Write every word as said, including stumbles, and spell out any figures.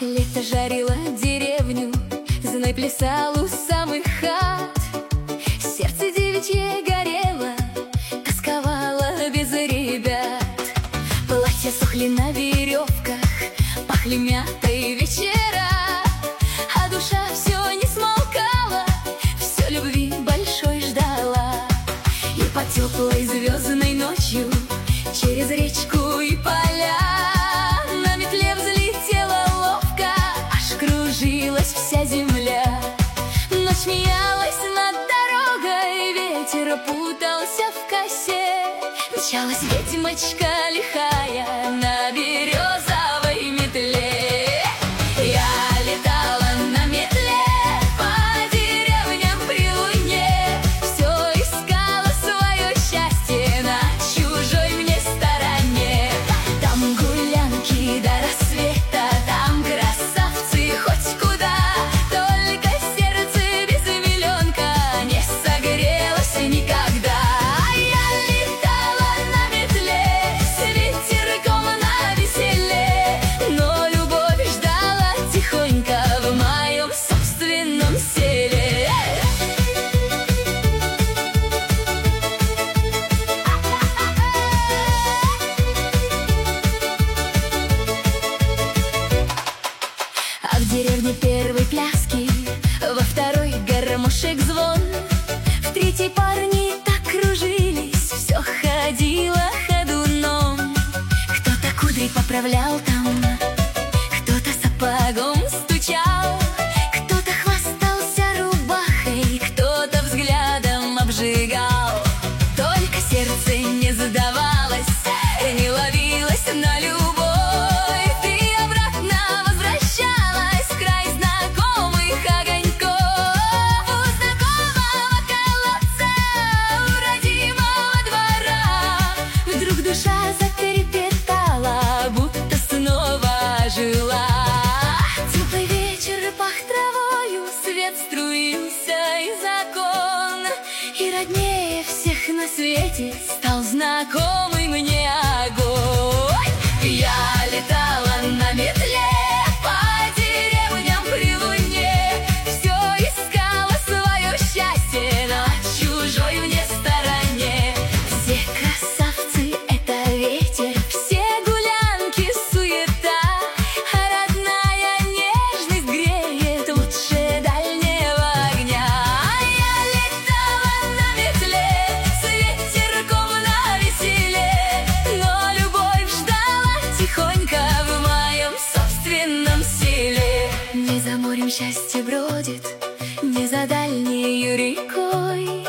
Лето жарило деревню, зной плясал у самых хат. Сердце девичье горело, тосковало без ребят. Платья сохли на веревках, пахли мятой вечера, а душа все не смолкала, все любви большой ждала. И по теплой звездной ночью через речку и поля на метле взлетела ловко, аж кружилась вся земля. Ночь смеялась над дорогой, ветер путался в косе. Мчалась ведьмочка лихая на березовой метле. Я летала на метле по деревням при луне, все искала свое счастье на чужой мне стороне. Там гулянки до рассвета, там красавцы хоть куда, только сердце без миллионка не согрелось никогда. Я летала на метле с ветерком навеселе, но любовь ждала тихонько в моем собственном селе. А в деревне первой пляски, во второй гармошек звон, в третьей парни так кружились, все ходило ходуном. Кто-то кудри поправлял там, кто-то сапогом стучал, кто-то хвастался рубахой, кто-то взглядом обжигал. Только сердце не сдавалось, не ловилось на любовь, и обратно возвращалась в край знакомых огоньков. У знакомого колодца, у родимого двора вдруг душа затрепетала, будто снова жила. Теплый вечер пах травою, свет струился из окон, и роднее всех на свете стал знакомый мне огонь. Я летала на метле по деревням при луне, все искала свое счастье на чужой мне стороне. Все красавцы — это ветер, все гулянки — суета, а родная нежность греет лучше дальнего огня. Я летала на метле с ветерком навеселе, но любовь ждала тихонько в моем собственном селе. Не за морем счастье бродит, не за дальнею рекой,